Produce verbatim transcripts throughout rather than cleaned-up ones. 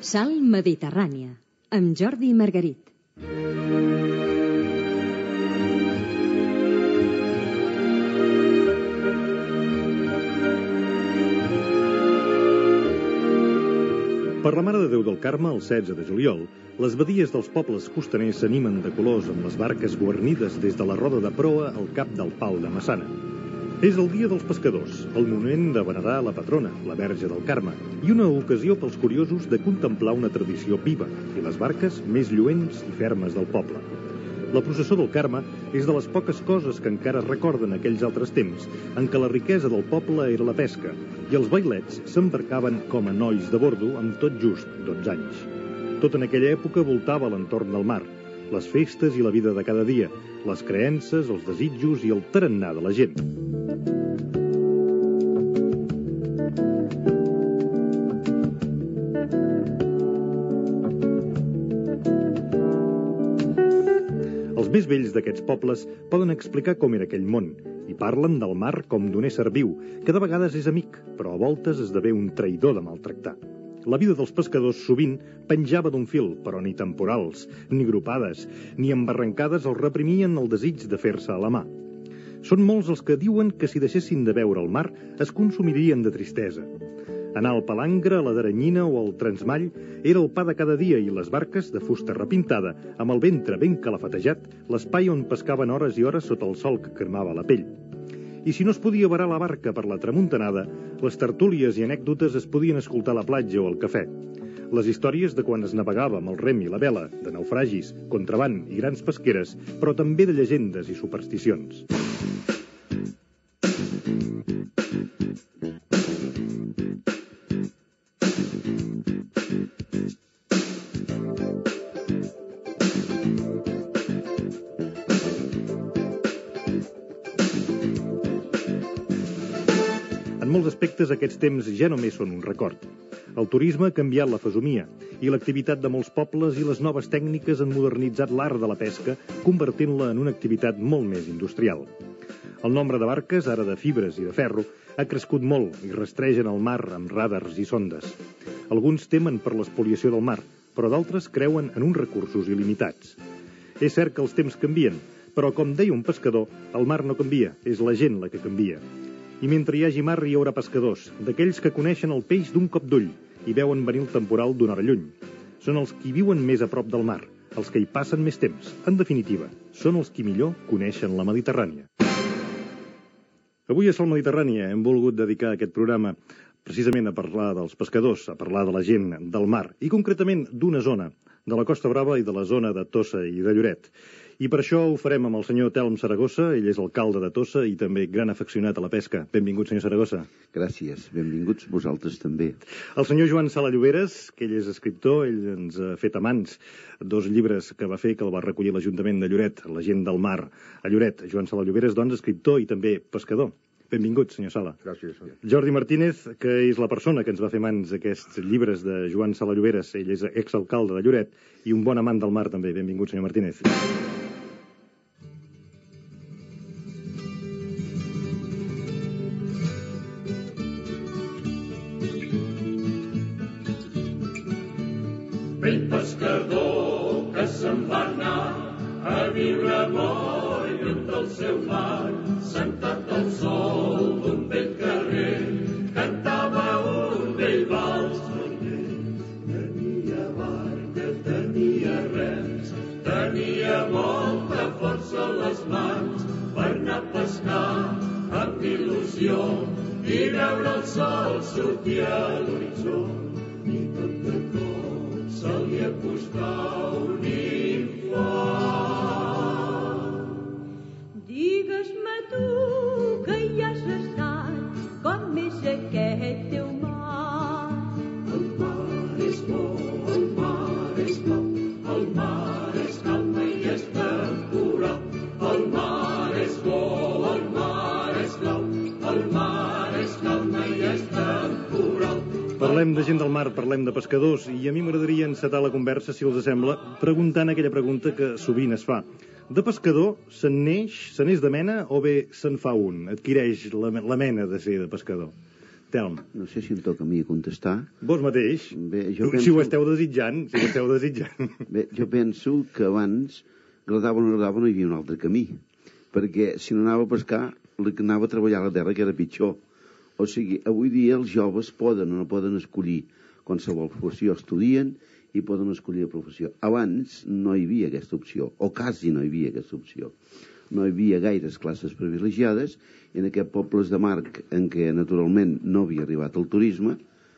Sal Mediterrània, amb Jordi Margarit. Per la Mare de Déu del Carme, el setze de juliol, les badies dels pobles costaners s'animen de colors amb les barques guarnides des de la roda de proa al cap del Pal de Massana. És el dia dels pescadors, el moment de venerar la patrona, la Verge del Carme, i una ocasió pels curiosos de contemplar una tradició viva i les barques més lluents i fermes del poble. La processó del Carme és de les poques coses que encara recorden aquells altres temps en què la riquesa del poble era la pesca i els bailets s'embarcaven com a nois de bordo amb tot just dotze anys. Tot en aquella època voltava l'entorn del mar, les festes i la vida de cada dia, les creences, els desitjos i el tarannà de la gent. Els més vells d'aquests pobles poden explicar com era aquell món i parlen del mar com d'un ésser viu, que de vegades és amic, però a voltes esdevé un traïdor de maltractar. La vida dels pescadors sovint penjava d'un fil, però ni temporals, ni grupades, ni embarrancades els reprimien el desig de fer-se a la mà. Són molts els que diuen que si deixessin de veure el mar es consumirien de tristesa. Anar al palangre, a la d'Aranyina o al Transmall era el pa de cada dia i les barques, de fusta repintada, amb el ventre ben calafatejat, l'espai on pescaven hores i hores sota el sol que cremava la pell. I si no es podia varar la barca per la tramuntanada, les tertúlies i anècdotes es podien escoltar a la platja o al cafè. Les històries de quan es navegava amb el rem i la vela, de naufragis, contraban i grans pesqueres, però també de llegendes i supersticions. En molts aspectes, aquests temps ja només són un record. El turisme ha canviat la fesomia i l'activitat de molts pobles i les noves tècniques han modernitzat l'art de la pesca, convertint-la en una activitat molt més industrial. El nombre de barques, ara de fibres i de ferro, ha crescut molt i rastregen el mar amb radars i sondes. Alguns temen per l'espoliació del mar, però d'altres creuen en uns recursos il·limitats. És cert que els temps canvien, però com deia un pescador, el mar no canvia, és la gent la que canvia. I mentre hi hagi mar hi haurà pescadors, d'aquells que coneixen el peix d'un cop d'ull i veuen venir el temporal d'una hora lluny. Són els qui viuen més a prop del mar, els que hi passen més temps. En definitiva, són els qui millor coneixen la Mediterrània. Avui a Sal Mediterrània hem volgut dedicar aquest programa precisament a parlar dels pescadors, a parlar de la gent del mar, i concretament d'una zona, de la Costa Brava i de la zona de Tossa i de Lloret. I per això ho farem amb el senyor Telm Saragossa, ell és alcalde de Tossa i també gran afeccionat a la pesca. Benvingut, senyor Saragossa. Gràcies, benvinguts vosaltres també. El senyor Joan Sala Lloberes, que ell és escriptor, ell ens ha fet a mans dos llibres que va fer, que el va recollir l'Ajuntament de Lloret, La gent del mar a Lloret. Joan Sala Lloberes, doncs, escriptor i també pescador. Benvingut, senyor Sala. Gràcies. Jordi Martínez, que és la persona que ens va fer mans aquests llibres de Joan Sala Lloberes, ell és exalcalde de Lloret i un bon amant del mar també. Benvingut, senyor Martínez. Vell pescador que se'n va anar a viure molt lluny del seu mar, sentat al sol d'un vell carrer, cantava un vell vals mariner. Tenia barca, tenia rems, tenia molta força a les mans per anar a pescar amb il·lusió i veure el sol sortir a l'horitzó. I tot de cop se li acostà un infant. Digues-me tu que hi has estat, com és aquest teu mar? El mar és bo, el mar és blau, el mar és calma i és temporal. El mar és bo, el mar és blau, el mar és calma i és temporal. Parlem de gent del mar, parlem de pescadors, i a mi m'agradaria encetar la conversa, si els sembla, preguntant aquella pregunta que sovint es fa. De pescador, se'n neix, se n'és de mena, o bé se'n fa un, adquireix la, la mena de ser de pescador? Telm. No sé si em toca a mi contestar. Vos mateix. Bé, jo Si penso... ho esteu desitjant, si ho esteu desitjant. Bé, jo penso que abans, agradava o no agradava, no hi havia un altre camí. Perquè si no anava a pescar, anava a treballar a la terra, que era pitjor. O sigui, avui dia els joves poden o no poden escollir qualsevol professió, estudien i poden escollir la professió. Abans no hi havia aquesta opció, o quasi no hi havia aquesta opció. No hi havia gaires classes privilegiades, i en aquests pobles de mar en què naturalment no havia arribat el turisme,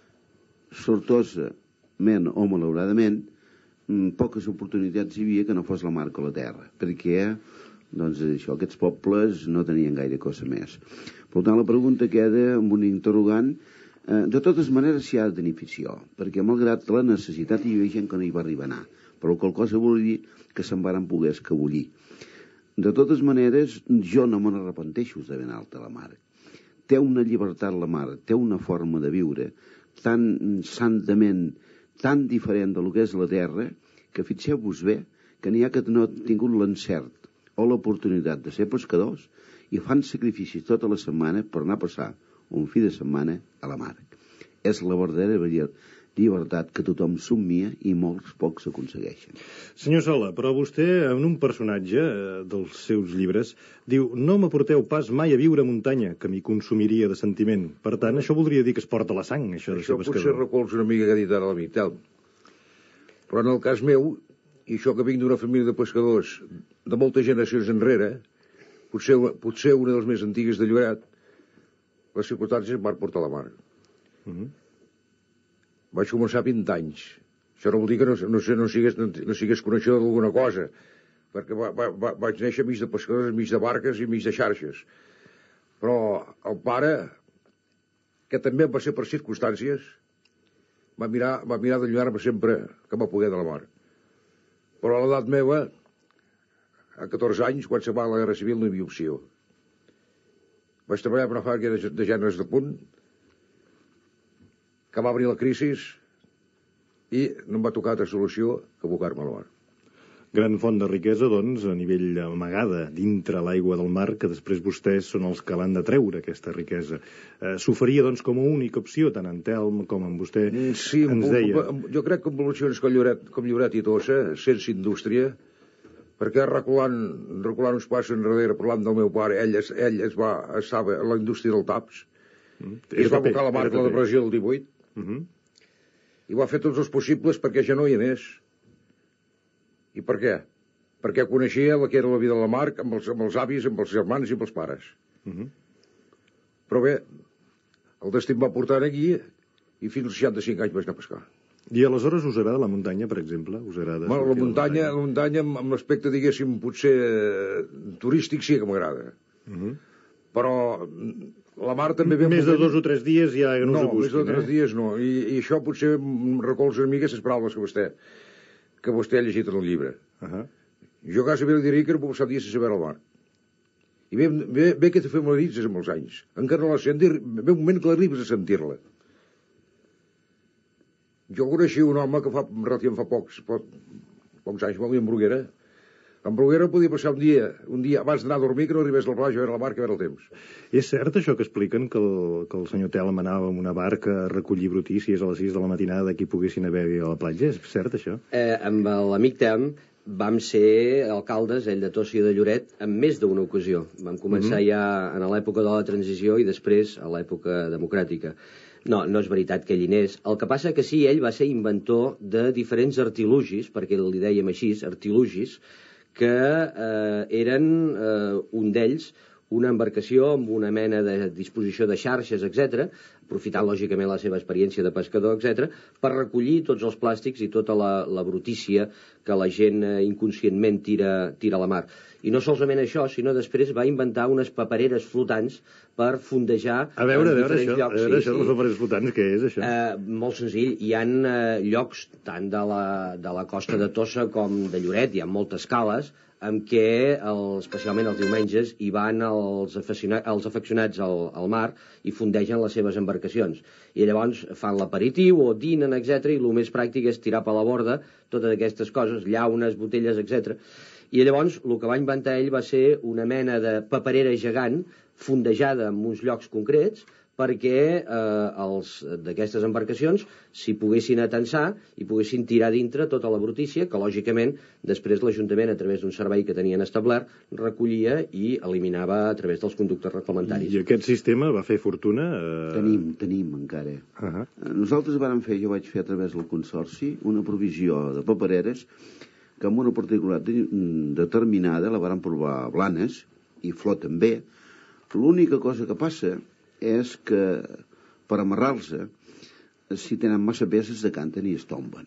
sortosament o malauradament, poques oportunitats hi havia que no fos la mar o la terra, perquè doncs, això, aquests pobles no tenien gaire cosa més. Per tant, la pregunta queda amb un interrogant. De totes maneres s'hi ha de tenir afició, perquè malgrat la necessitat hi havia gent que no hi va arribar a anar, però qual cosa vol dir que se'n varen poder escabollir. De totes maneres, jo no me n'arrepenteixo d'haver anat a la mar. Té una llibertat la mar, té una forma de viure tan santament, tan diferent del que és la terra, que fixeu-vos bé que n'hi ha que no han tingut l'encert o l'oportunitat de ser pescadors i fan sacrificis tota la setmana per anar a passar un fi de setmana a la mar. És la verdadera llibertat que tothom somnia i molts pocs aconsegueixen. Senyor Sola, però vostè, en un personatge dels seus llibres, diu: no m'aporteu pas mai a viure a muntanya, que m'hi consumiria de sentiment. Per tant, això voldria dir que es porta la sang, això de ser pescador. Això potser recolza una mica que ha dit ara la Mitel. Però en el cas meu, i això que vinc d'una família de pescadors de moltes generacions enrere, potser, potser una de les més antigues de Lloret, les circumstàncies em van portar a la mar. Uh -huh. Vaig començar a vint anys. Això no vol dir que no, no, no, sigués, no, no sigués coneixedor d'alguna cosa, perquè va, va, va, vaig néixer mig de pescadors, mig de barques i mig de xarxes. Però el pare, que també va ser per circumstàncies, va mirar, va mirar d'allunyar-me sempre que va poder de la mar. Però a l'edat meva, a catorze anys, quan se va a la Guerra Civil, no hi havia opció. Vaig treballar per una fàbrica de, de gèneres de punt, que va obrir la crisi i no em va tocar altra solució que abocar-me a la mar. Gran font de riquesa, doncs, a nivell amagada, dintre l'aigua del mar, que després vostès són els que l'han de treure, aquesta riquesa. Eh, S'oferia, doncs, com a única opció, tant en Telm com en vostè sí, ens deia. Jo crec que en poblacions com Lloret, com Lloret i Tossa, sense indústria, perquè reculant, reculant uns passos enrere, parlant del meu pare, ell, es, ell es va, estava a la indústria del taps, mm. i es va abocar a la mar de la depressió del divuit, uh -huh. i va fer tots els possibles perquè ja no hi anés. I per què? Perquè coneixia la que era la vida de la mar amb els, amb els avis, amb els germans i amb els pares. Uh -huh. Però bé, el destí em va portar aquí i fins als seixanta-cinc anys vaig anar a pescar. I aleshores us agrada la muntanya, per exemple? Us agrada bueno, la muntanya, la muntanya amb l'aspecte, diguéssim, potser eh, turístic sí que m'agrada. Uh -huh. Però la mar també ve... Més de dos o tres dies ja no, no us ho busquin, més de tres eh? dies no. I, I això potser recolza una mica les paraules que vostè, que vostè ha llegit en el llibre. Uh -huh. Jo quasi bé li diria que no puc passar dies sense veure el mar. I ve, ve, ve que te familiaritzes amb els anys. Encara no la sentir, ve un moment que l'arribes a sentir-la. Jo coneixia un home que fa, relativament fa pocs, pocs, pocs anys, molt en Bruguera. En Bruguera podia passar un dia, un dia abans d'anar a dormir, que no arribés al plage a veure la barca, a veure el temps. És cert això que expliquen, que el, que el senyor Telm anava amb una barca a recollir brutícies a les sis de la matinada que hi poguessin haver a la platja? És cert això? Eh, amb l'amic Telm vam ser alcaldes, ell de Tossa i de Lloret, en més d'una ocasió. Vam començar uh -huh. ja en l'època de la transició i després a l'època democràtica. No, no és veritat que ell hi anés. El que passa que sí, ell va ser inventor de diferents artilugis, perquè li dèiem així, artilugis, que eh, eren, eh, un d'ells, una embarcació amb una mena de disposició de xarxes, etcètera, aprofitant lògicament la seva experiència de pescador, etcètera, per recollir tots els plàstics i tota la, la brutícia que la gent eh, inconscientment tira, tira a la mar. I no solament això, sinó després va inventar unes papereres flotants per fondejar a veure, en a veure diferents això, llocs. A veure sí, això, sí. les papereres flotants, què és això? Eh, molt senzill. Hi ha eh, llocs tant de la, de la costa de Tossa com de Lloret, hi ha moltes cales, en què, el, especialment els diumenges, hi van els, afecciona, els afeccionats al, al mar i fondegen les seves embarcacions. I llavors fan l'aperitiu o dinen, etcètera, i el més pràctic és tirar per la borda totes aquestes coses, llaunes, botelles, etcètera. I llavors el que va inventar ell va ser una mena de paperera gegant fondejada en uns llocs concrets perquè eh, els d'aquestes embarcacions s'hi poguessin atensar i poguessin tirar dintre tota la brutícia que, lògicament, després l'Ajuntament, a través d'un servei que tenien establert, recollia i eliminava a través dels conductes reglamentaris. I aquest sistema va fer fortuna? Eh... Tenim, tenim encara. Uh -huh. Nosaltres vàrem fer, jo vaig fer a través del Consorci, una provisió de papereres que amb una particularitat determinada la vàrem provar a Blanes, i Flor també. L'única cosa que passa és que per amarrar-se, si tenen massa pes es decanten i es tomben.